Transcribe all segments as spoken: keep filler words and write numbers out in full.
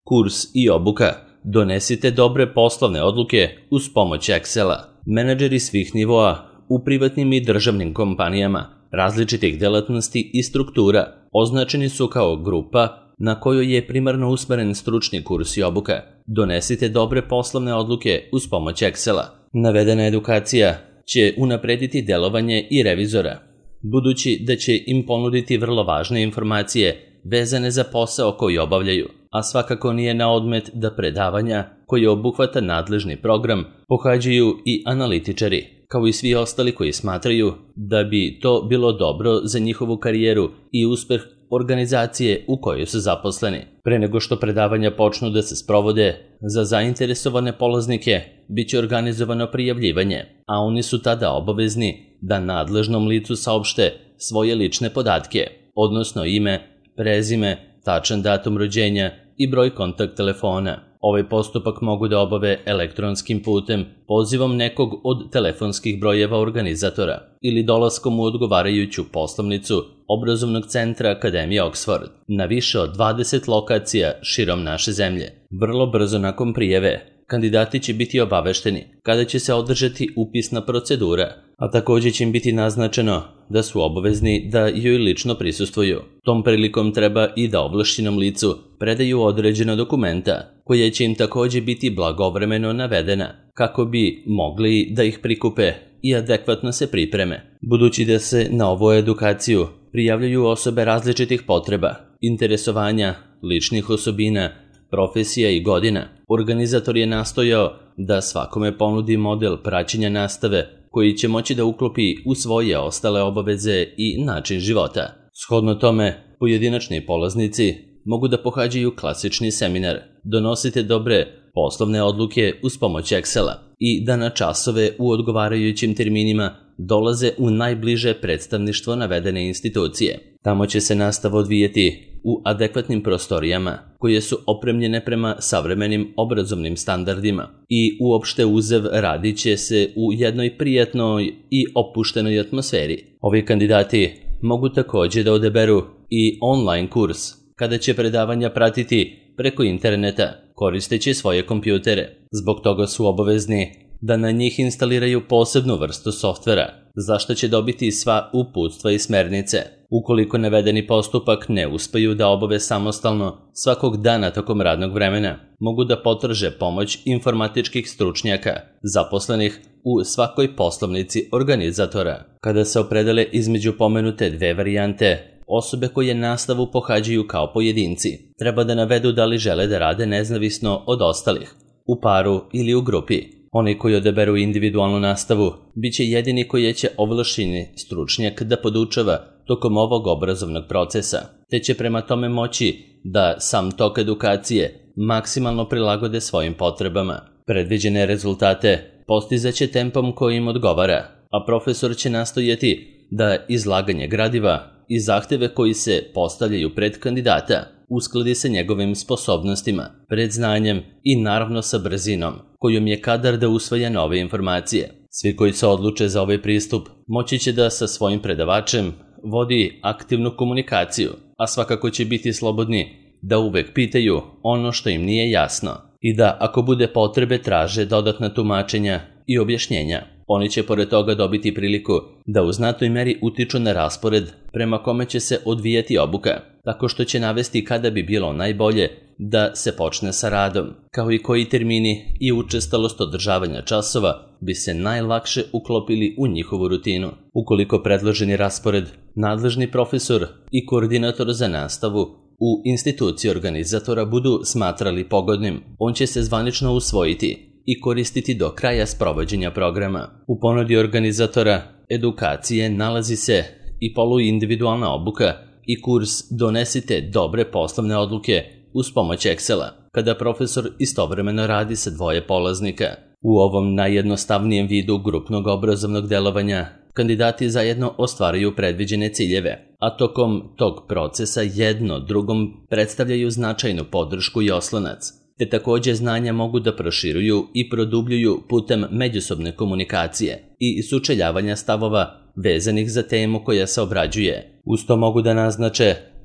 kurs i obuka. Donesite dobre poslovne odluke uz pomoć Excela. Menadžeri svih nivoa u privatnim i državnim kompanijama različitih delatnosti i struktura označeni su kao grupa na kojoj je primarno usmeren stručni kurs i obuka. Donesite dobre poslovne odluke uz pomoć Excela. Navedena edukacija će unaprediti delovanje i revizora, budući da će im ponuditi vrlo važne informacije vezane za posao koji obavljaju, a svakako nije na odmet da predavanja koje obuhvata nadležni program pohađaju i analitičari, kao i svi ostali koji smatraju da bi to bilo dobro za njihovu karijeru i uspeh organizacije u kojoj su zaposleni. Pre nego što predavanja počnu da se sprovode, za zainteresovane polaznike biće organizovano prijavljivanje, a oni su tada obavezni da nadležnom licu saopšte svoje lične podatke, odnosno ime, prezime, tačan datum rođenja i broj kontakt telefona. Ovaj postupak mogu da obave elektronskim putem, pozivom nekog od telefonskih brojeva organizatora ili dolaskom u odgovarajuću poslovnicu obrazovnog centra Akademije Oxford na više od dvadeset lokacija širom naše zemlje. Vrlo brzo nakon prijave, kandidati će biti obavešteni kada će se održati upisna procedura, a također će im biti naznačeno da su obavezni da joj lično prisustvuju. Tom prilikom treba i da ovlašćenom licu predaju određena dokumenta, koja će im također biti blagovremeno navedena, kako bi mogli da ih prikupe i adekvatno se pripreme. Budući da se na ovu edukaciju prijavljaju osobe različitih potreba, interesovanja, ličnih osobina, profesija i godina, organizator je nastojao da svakome ponudi model praćenja nastave koji će moći da uklopi u svoje ostale obaveze i način života. Shodno tome, pojedinačni polaznici mogu da pohađaju klasični seminar, donosite dobre poslovne odluke uz pomoć Excela i da na časove u odgovarajućim terminima dolaze u najbliže predstavništvo navedene institucije. Tamo će se nastava odvijeti u adekvatnim prostorijama koje su opremljene prema savremenim obrazovnim standardima i uopšte uzev radit će se u jednoj prijatnoj i opuštenoj atmosferi. Ovi kandidati mogu također da odaberu i online kurs, kada će predavanja pratiti preko interneta koristeći svoje kompjutere. Zbog toga su obavezni da na njih instaliraju posebnu vrstu softvera, za što će dobiti sva uputstva i smernice. Ukoliko navedeni postupak ne uspeju da obave samostalno svakog dana tokom radnog vremena, mogu da potraže pomoć informatičkih stručnjaka, zaposlenih u svakoj poslovnici organizatora. Kada se opredele između pomenute dve varijante, osobe koje nastavu pohađaju kao pojedinci treba da navedu da li žele da rade nezavisno od ostalih, u paru ili u grupi. Oni koji odaberu individualnu nastavu bit će jedini koji će ovlašćeni stručnjak da podučava tokom ovog obrazovnog procesa, te će prema tome moći da sam tok edukacije maksimalno prilagode svojim potrebama. Predviđene rezultate postizaće tempom koji im odgovara, a profesor će nastojati da izlaganje gradiva i zahteve koji se postavljaju pred kandidata uskladi sa njegovim sposobnostima, predznanjem i naravno sa brzinom kojom je kadar da usvaja nove informacije. Svi koji se odluče za ovaj pristup moći će da sa svojim predavačem vodi aktivnu komunikaciju, a svakako će biti slobodni da uvek pitaju ono što im nije jasno i da ako bude potrebe traže dodatna tumačenja i objašnjenja. Oni će pored toga dobiti priliku da u znatnoj meri utiču na raspored prema kome će se odvijati obuka, tako što će navesti kada bi bilo najbolje da se počne sa radom, kao i koji termini i učestalost održavanja časova bi se najlakše uklopili u njihovu rutinu. Ukoliko predloženi raspored, nadležni profesor i koordinator za nastavu u instituciji organizatora budu smatrali pogodnim, on će se zvanično usvojiti i koristiti do kraja sprovođenja programa. U ponudi organizatora edukacije nalazi se i poluindividualna obuka i kurs Donesite dobre poslovne odluke uz pomoć Excela, kada profesor istovremeno radi sa dvoje polaznika. U ovom najjednostavnijem vidu grupnog obrazovnog delovanja kandidati zajedno ostvaraju predviđene ciljeve, a tokom tog procesa jedno drugom predstavljaju značajnu podršku i oslonac, te također znanja mogu da proširuju i produbljuju putem međusobne komunikacije i sučeljavanja stavova vezanih za temu koja se obrađuje. Uz to mogu da naznače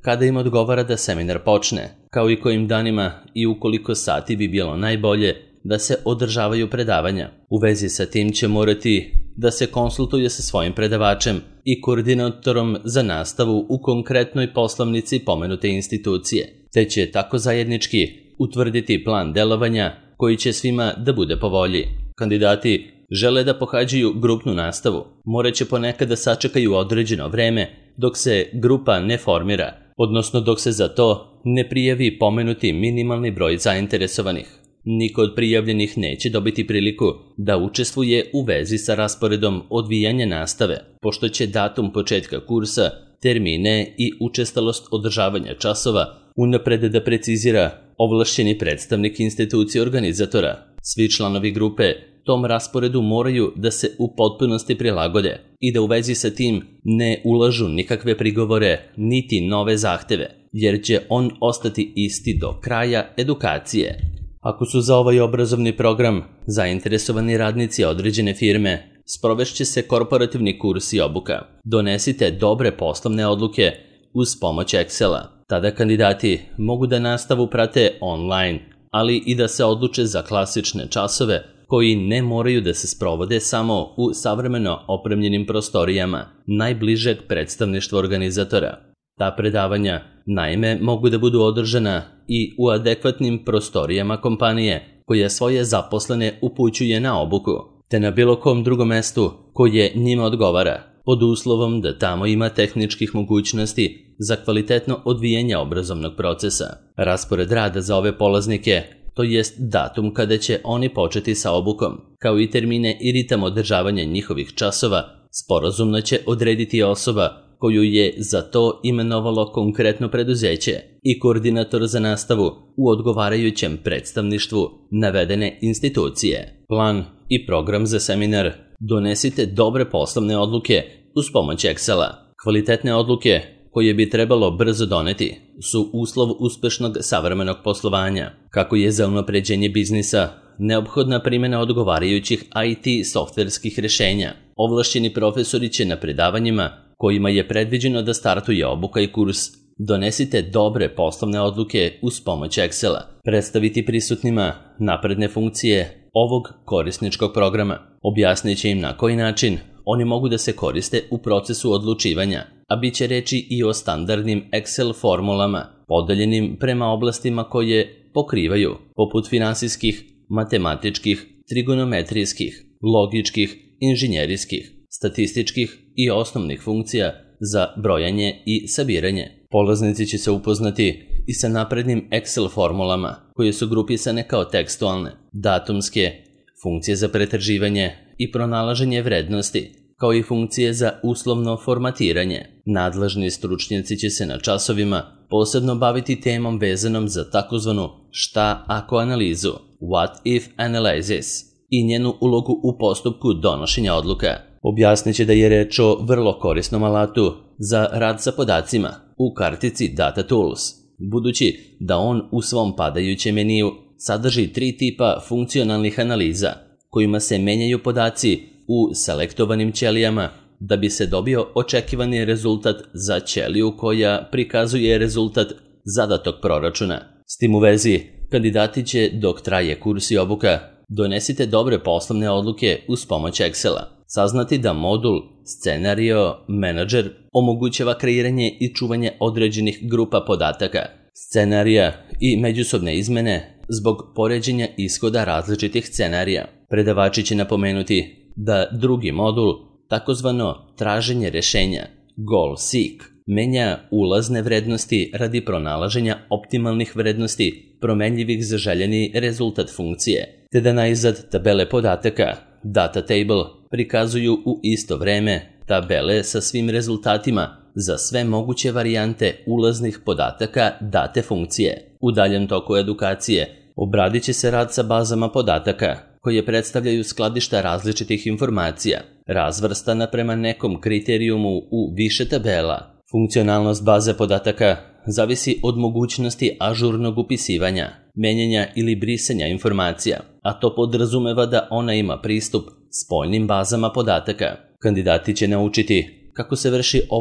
kada im odgovara da seminar počne, kao i kojim danima i u koliko sati bi bilo najbolje da se održavaju predavanja. U vezi sa tim će morati da se konsultuje sa svojim predavačem i koordinatorom za nastavu u konkretnoj poslovnici pomenute institucije, te će tako zajednički utvrditi plan delovanja koji će svima da bude po volji. Kandidati žele da pohađaju grupnu nastavu, moraće ponekad da sačekaju određeno vreme dok se grupa ne formira, odnosno dok se za to ne prijavi pomenuti minimalni broj zainteresovanih. Niko od prijavljenih neće dobiti priliku da učestvuje u vezi sa rasporedom odvijanja nastave, pošto će datum početka kursa, termine i učestalost održavanja časova unapred da precizira ovlašćeni predstavnik institucije organizatora. Svi članovi grupe tom rasporedu moraju da se u potpunosti prilagode i da u vezi sa tim ne ulažu nikakve prigovore niti nove zahteve, jer će on ostati isti do kraja edukacije. Ako su za ovaj obrazovni program zainteresovani radnici određene firme, sprovešće se korporativni kurs i obuka. Donesite dobre poslovne odluke uz pomoć Excela. Tada kandidati mogu da nastavu prate online, ali i da se odluče za klasične časove koji ne moraju da se sprovode samo u savremeno opremljenim prostorijama najbližeg predstavništva organizatora. Ta predavanja, naime, mogu da budu održana i u adekvatnim prostorijama kompanije koja svoje zaposlene upućuje na obuku, te na bilo kom drugom mestu koje njima odgovara, pod uslovom da tamo ima tehničkih mogućnosti za kvalitetno odvijanje obrazovnog procesa. Raspored rada za ove polaznike, to jest datum kada će oni početi sa obukom, kao i termine i ritam održavanja njihovih časova, sporazumno će odrediti osoba koju je za to imenovalo konkretno preduzeće i koordinator za nastavu u odgovarajućem predstavništvu navedene institucije. Plan i program za seminar. Donesite dobre poslovne odluke uz pomoć Excela. Kvalitetne odluke koje bi trebalo brzo doneti su uslov uspešnog savremenog poslovanja. Kako je za unapređenje biznisa neophodna primjena odgovarajućih I T softverskih rešenja. Ovlašćeni profesori će na predavanjima kojima je predviđeno da startuje obuka i kurs, donesite dobre poslovne odluke uz pomoć Excela. Predstaviti prisutnima napredne funkcije ovog korisničkog programa. Objasnit će im na koji način oni mogu da se koriste u procesu odlučivanja, a bit će reči i o standardnim Excel formulama, podeljenim prema oblastima koje pokrivaju, poput finansijskih, matematičkih, trigonometrijskih, logičkih, inženjerijskih, statističkih i osnovnih funkcija za brojanje i sabiranje. Polaznici će se upoznati i sa naprednim Excel formulama koje su grupisane kao tekstualne, datumske, funkcije za pretraživanje i pronalaženje vrednosti, kao i funkcije za uslovno formatiranje. Nadležni stručnjaci će se na časovima posebno baviti temom vezanom za takozvanu šta ako analizu, what if analysis, i njenu ulogu u postupku donošenja odluka. Objasnit će da je reč o vrlo korisnom alatu za rad sa podacima u kartici Data Tools, budući da on u svom padajućem meniju sadrži tri tipa funkcionalnih analiza kojima se menjaju podaci u selektovanim ćelijama da bi se dobio očekivani rezultat za ćeliju koja prikazuje rezultat zadatog proračuna. S tim u vezi, kandidati će, dok traje kurs i obuka, donesite dobre poslovne odluke uz pomoć Excela. Saznati da modul Scenario Manager omogućava kreiranje i čuvanje određenih grupa podataka, scenarija i međusobne izmene zbog poređenja ishoda različitih scenarija. Predavači će napomenuti da drugi modul, takozvano traženje rešenja, Goal Seek, menja ulazne vrednosti radi pronalaženja optimalnih vrednosti promenljivih za željeni rezultat funkcije, te da najzad tabele podataka, Data Table, prikazuju u isto vreme tabele sa svim rezultatima za sve moguće varijante ulaznih podataka date funkcije. U daljem toku edukacije obradit će se rad sa bazama podataka koje predstavljaju skladišta različitih informacija, razvrstana prema nekom kriterijumu u više tabela. Funkcionalnost baze podataka zavisi od mogućnosti ažurnog upisivanja, menjanja ili brisanja informacija, a to podrazumeva da ona ima pristup spoljnim bazama podataka. Kandidati će naučiti kako se vrši ovo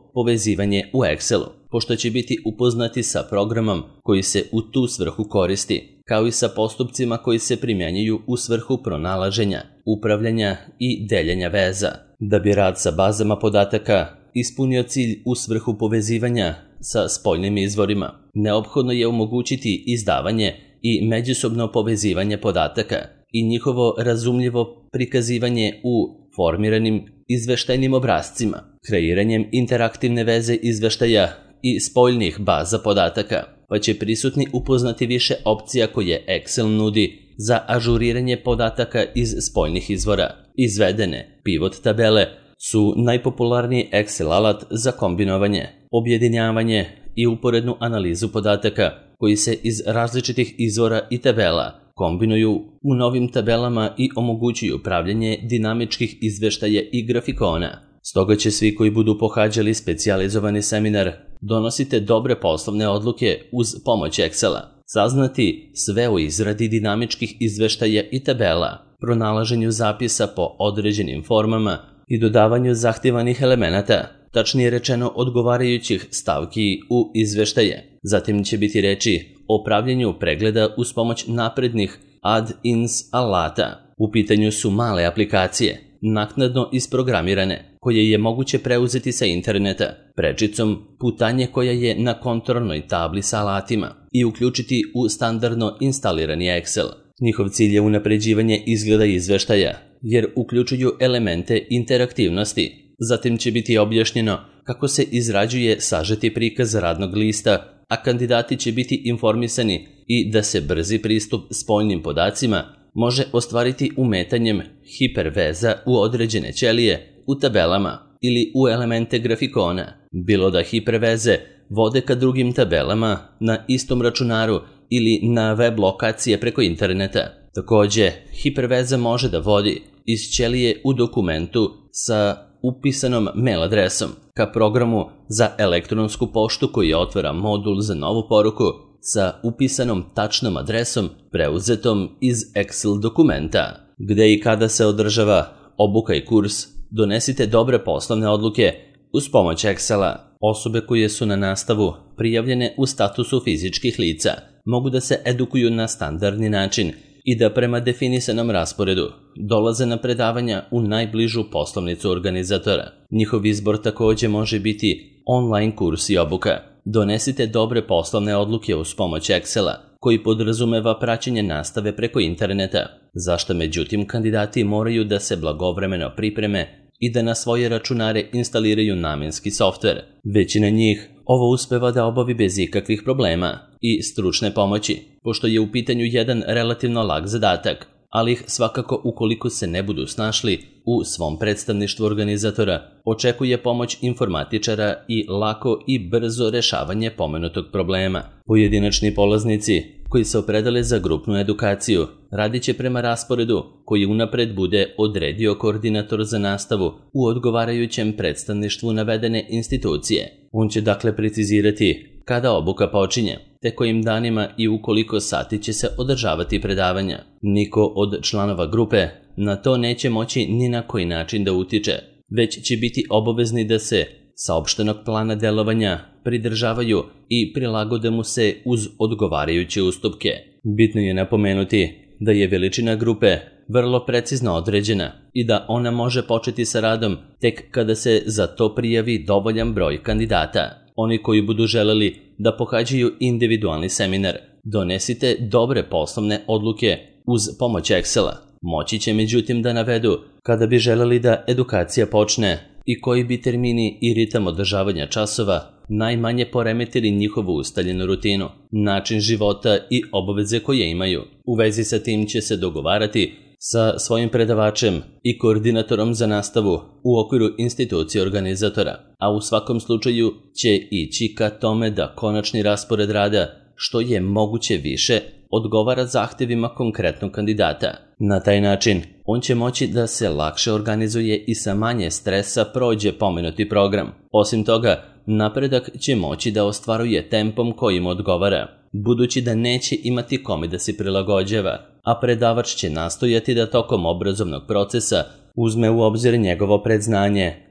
povezivanje u Excelu, pošto će biti upoznati sa programom koji se u tu svrhu koristi, kao i sa postupcima koji se primjenjuju u svrhu pronalaženja, upravljanja i deljenja veza. Da bi rad sa bazama podataka ispunio cilj u svrhu povezivanja sa spoljnim izvorima, neophodno je omogućiti izdavanje i međusobno povezivanje podataka i njihovo razumljivo prikazivanje u formiranim izveštajnim obrascima, kreiranjem interaktivne veze izveštaja i spoljnih baza podataka, pa će prisutni upoznati više opcija koje Excel nudi za ažuriranje podataka iz spoljnih izvora. Izvedene pivot tabele su najpopularniji Excel alat za kombinovanje, objedinjavanje i uporednu analizu podataka koji se iz različitih izvora i tabela kombinuju u novim tabelama i omogućuju pravljenje dinamičkih izveštaja i grafikona. Stoga će svi koji budu pohađali specijalizovani seminar Donosite dobre poslovne odluke uz pomoć Excela, saznati sve o izradi dinamičkih izveštaja i tabela, pronalaženju zapisa po određenim formama i dodavanju zahtjevanih elemenata, tačnije rečeno odgovarajućih stavki u izveštaje. Zatim će biti reči o pravljenju pregleda uz pomoć naprednih add-ins alata. U pitanju su male aplikacije, naknadno isprogramirane, koje je moguće preuzeti sa interneta, prečicom putanje koja je na kontrolnoj tabli sa alatima i uključiti u standardno instalirani Excel. Njihov cilj je unapređivanje izgleda izveštaja, jer uključuju elemente interaktivnosti. Zatim će biti objašnjeno kako se izrađuje sažeti prikaz radnog lista, a kandidati će biti informisani i da se brzi pristup spoljnim podacima može ostvariti umetanjem hiperveza u određene ćelije, u tabelama ili u elemente grafikona, bilo da hiperveze vode ka drugim tabelama na istom računaru ili na web lokacije preko interneta. Takođe, hiperveza može da vodi iz ćelije u dokumentu sa upisanom mail adresom ka programu za elektronsku poštu koji otvara modul za novu poruku sa upisanom tačnom adresom preuzetom iz Excel dokumenta. Gde i kada se održava obuka i kurs Donesite dobre poslovne odluke uz pomoć Excela. Osobe koje su na nastavu prijavljene u statusu fizičkih lica mogu da se edukuju na standardni način i da prema definisanom rasporedu dolaze na predavanja u najbližu poslovnicu organizatora. Njihov izbor takođe može biti online kurs i obuka. Donesite dobre poslovne odluke uz pomoć Excela, koji podrazumeva praćenje nastave preko interneta, zašto međutim kandidati moraju da se blagovremeno pripreme i da na svoje računare instaliraju namenski softver. Većina njih ovo uspeva da obavi bez ikakvih problema i stručne pomoći, pošto je u pitanju jedan relativno lak zadatak, ali ih svakako ukoliko se ne budu snašli u svom predstavništvu organizatora, očekuje pomoć informatičara i lako i brzo rešavanje pomenutog problema. Pojedinačni polaznici koji se opredele za grupnu edukaciju radit će prema rasporedu koji unapred bude odredio koordinator za nastavu u odgovarajućem predstavništvu navedene institucije. On će dakle precizirati kada obuka počinje, te kojim danima i u koliko sati će se održavati predavanja. Niko od članova grupe na to neće moći ni na koji način da utiče, već će biti obavezni da se saopštenog plana delovanja pridržavaju i prilagode mu se uz odgovarajuće ustupke. Bitno je napomenuti da je veličina grupe vrlo precizno određena i da ona može početi sa radom tek kada se za to prijavi dovoljan broj kandidata. Oni koji budu želeli da pohađaju individualni seminar Donesite dobre poslovne odluke uz pomoć Excela, moći će međutim da navedu kada bi želeli da edukacija počne i koji bi termini i ritam održavanja časova najmanje poremetili njihovu ustaljenu rutinu, način života i obaveze koje imaju. U vezi sa tim će se dogovarati sa svojim predavačem i koordinatorom za nastavu u okviru institucije organizatora, a u svakom slučaju će ići ka tome da konačni raspored rada što je moguće više odgovara zahtjevima konkretnog kandidata. Na taj način on će moći da se lakše organizuje i sa manje stresa prođe pomenuti program. Osim toga, napredak će moći da ostvaruje tempom kojim odgovara, budući da neće imati kome da se prilagođava, a predavač će nastojati da tokom obrazovnog procesa uzme u obzir njegovo predznanje,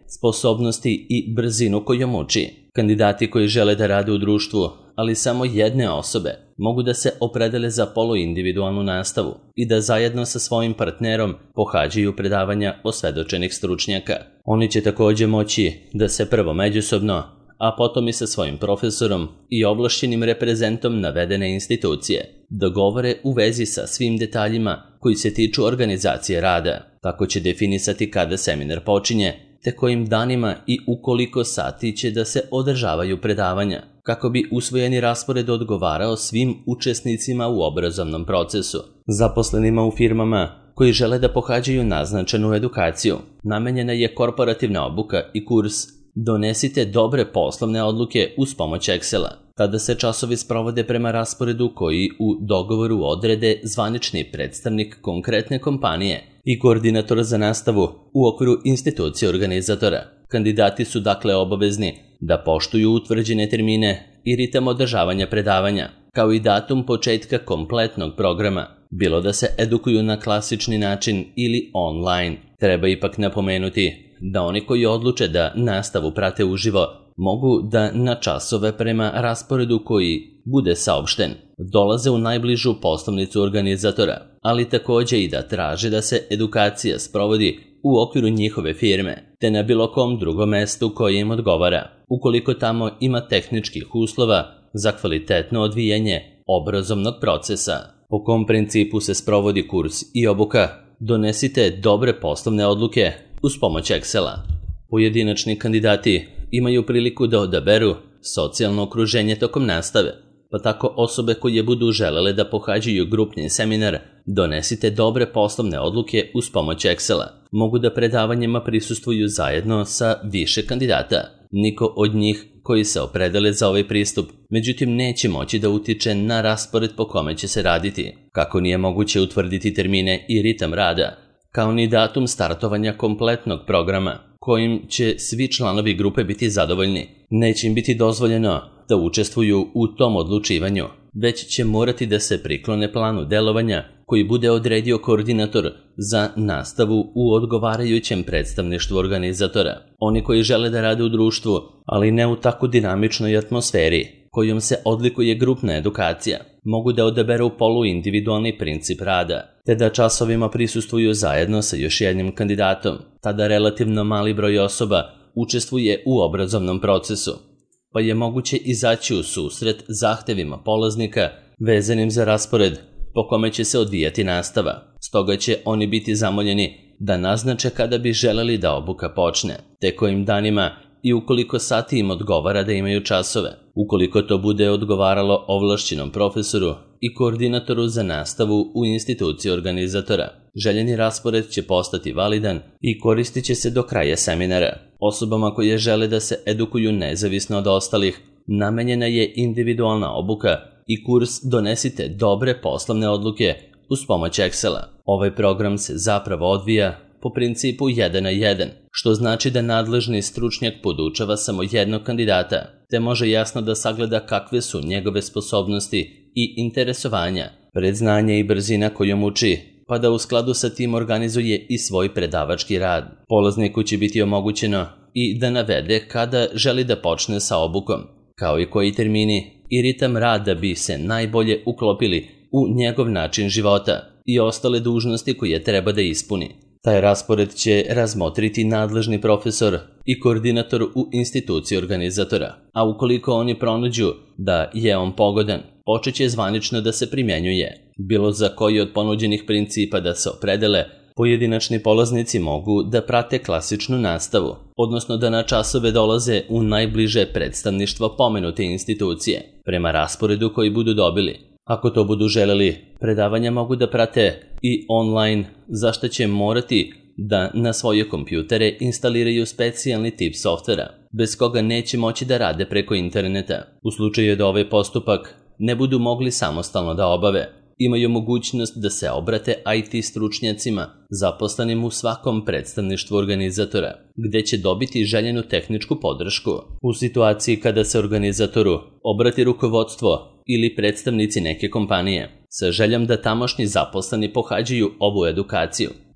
sposobnosti i brzinu kojom uči. Kandidati koji žele da rade u društvu, ali samo jedne osobe, mogu da se opredele za poluindividualnu nastavu i da zajedno sa svojim partnerom pohađaju predavanja osvedočenih stručnjaka. Oni će također moći da se prvo međusobno, a potom i sa svojim profesorom i ovlašćenim reprezentom navedene institucije dogovore u vezi sa svim detaljima koji se tiču organizacije rada. Tako će definisati kada seminar počinje, te kojim danima i u koliko sati će da se održavaju predavanja, kako bi usvojeni raspored odgovarao svim učesnicima u obrazovnom procesu. Zaposlenima u firmama koji žele da pohađaju naznačenu edukaciju, namenjena je korporativna obuka i kurs Donesite dobre poslovne odluke uz pomoć Excela. Tada se časovi sprovode prema rasporedu koji u dogovoru odrede zvanični predstavnik konkretne kompanije i koordinator za nastavu u okviru institucije organizatora. Kandidati su dakle obavezni da poštuju utvrđene termine i ritam održavanja predavanja, kao i datum početka kompletnog programa, bilo da se edukuju na klasični način ili online. Treba ipak napomenuti da oni koji odluče da nastavu prate uživo mogu da na časove prema rasporedu koji bude saopšten dolaze u najbližu poslovnicu organizatora, ali također i da traže da se edukacija sprovodi u okviru njihove firme, te na bilo kom drugom mestu koje im odgovara, ukoliko tamo ima tehničkih uslova za kvalitetno odvijanje obrazovnog procesa. Po kom principu se sprovodi kurs i obuka Donesite dobre poslovne odluke uz pomoć Excela. Pojedinačni kandidati imaju priliku da odaberu socijalno okruženje tokom nastave, pa tako osobe koje budu želele da pohađaju grupni seminar Donesite dobre poslovne odluke uz pomoć Excela mogu da predavanjima prisustvuju zajedno sa više kandidata. Niko od njih koji se opredele za ovaj pristup, međutim neće moći da utiče na raspored po kome će se raditi, kako nije moguće utvrditi termine i ritam rada, kao ni datum startovanja kompletnog programa, kojim će svi članovi grupe biti zadovoljni. Neće im biti dozvoljeno da učestvuju u tom odlučivanju, već će morati da se priklone planu delovanja koji bude odredio koordinator za nastavu u odgovarajućem predstavništvu organizatora. Oni koji žele da rade u društvu, ali ne u tako dinamičnoj atmosferi kojom se odlikuje grupna edukacija, mogu da odaberu poluindividualni princip rada, te da časovima prisustvuju zajedno sa još jednim kandidatom. Tada relativno mali broj osoba učestvuje u obrazovnom procesu, pa je moguće izaći u susret zahtevima polaznika vezanim za raspored po kome će se odvijati nastava. Stoga će oni biti zamoljeni da naznače kada bi želeli da obuka počne, te kojim danima i ukoliko sati im odgovara da imaju časove. Ukoliko to bude odgovaralo ovlašćenom profesoru i koordinatoru za nastavu u instituciji organizatora, željeni raspored će postati validan i koristit će se do kraja seminara. Osobama koje žele da se edukuju nezavisno od ostalih, namenjena je individualna obuka i kurs Donesite dobre poslovne odluke uz pomoć Excela. Ovaj program se zapravo odvija po principu jedan na jedan, što znači da nadležni stručnjak podučava samo jednog kandidata, te može jasno da sagleda kakve su njegove sposobnosti i interesovanja, predznanje i brzina kojom uči, pa da u skladu sa tim organizuje i svoj predavački rad. Polazniku će biti omogućeno i da navede kada želi da počne sa obukom, kao i koji termini i ritam rada bi se najbolje uklopili u njegov način života i ostale dužnosti koje treba da ispuni. Taj raspored će razmotriti nadležni profesor i koordinator u instituciji organizatora, a ukoliko oni pronađu da je on pogodan, počet će zvanično da se primjenjuje. Bilo za koji od ponuđenih principa da se opredele, pojedinačni polaznici mogu da prate klasičnu nastavu, odnosno da na časove dolaze u najbliže predstavništvo pomenute institucije, prema rasporedu koji budu dobili. Ako to budu želeli, predavanja mogu da prate i online, za što će morati da na svoje kompjutere instaliraju specijalni tip softvera, bez koga neće moći da rade preko interneta. U slučaju da ovaj postupak ne budu mogli samostalno da obave, imaju mogućnost da se obrate I T stručnjacima zaposlenim u svakom predstavništvu organizatora, gde će dobiti željenu tehničku podršku. U situaciji kada se organizatoru obrati rukovodstvo ili predstavnici neke kompanije sa željom da tamošnji zaposleni pohađaju ovu edukaciju,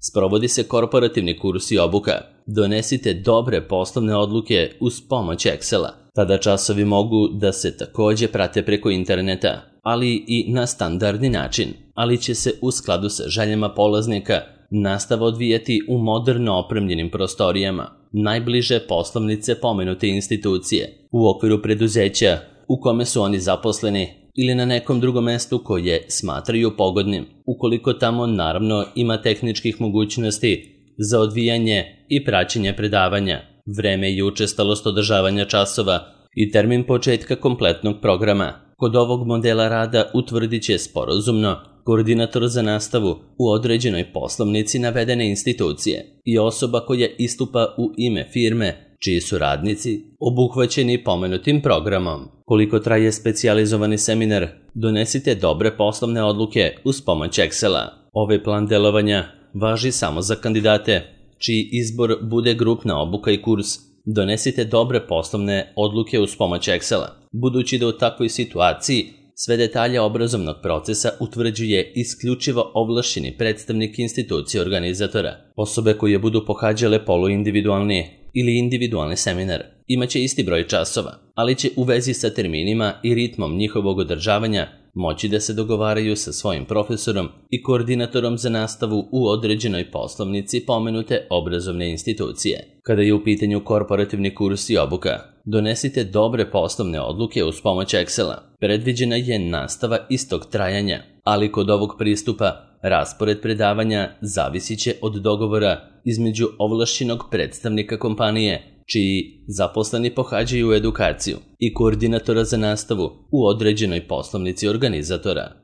Sprovodi se korporativni kurs i obuka. Donesite dobre poslovne odluke uz pomoć Excela. Tada časovi mogu da se takođe prate preko interneta, ali i na standardni način, ali će se u skladu sa željama polaznika nastava odvijati u moderno opremljenim prostorijama, najbliže poslovnice pomenute institucije, u okviru preduzeća u kome su oni zaposleni ili na nekom drugom mestu koje smatraju pogodnim, ukoliko tamo naravno ima tehničkih mogućnosti za odvijanje i praćenje predavanja, vreme i učestalost održavanja časova i termin početka kompletnog programa. Kod ovog modela rada utvrdit će sporazumno koordinator za nastavu u određenoj poslovnici navedene institucije i osoba koja istupa u ime firme čiji su radnici obuhvaćeni pomenutim programom. Koliko traje specijalizovani seminar, donesite dobre poslovne odluke uz pomoć Excela. Ovaj plan delovanja važi samo za kandidate čiji izbor bude grupna obuka i kurs. Donesite dobre poslovne odluke uz pomoć Excela, budući da u takvoj situaciji sve detalje obrazovnog procesa utvrđuje isključivo ovlašćeni predstavnik institucije organizatora. Osobe koje budu pohađale poluindividualni ili individualni seminar imaće isti broj časova, ali će u vezi sa terminima i ritmom njihovog održavanja moći da se dogovaraju sa svojim profesorom i koordinatorom za nastavu u određenoj poslovnici pomenute obrazovne institucije. Kada je u pitanju korporativni kurs i obuka, donesite dobre poslovne odluke uz pomoć Excela. Predviđena je nastava istog trajanja, ali kod ovog pristupa raspored predavanja zavisit će od dogovora između ovlašćenog predstavnika kompanije čiji zaposleni pohađaju edukaciju i koordinatora za nastavu u određenoj poslovnici organizatora.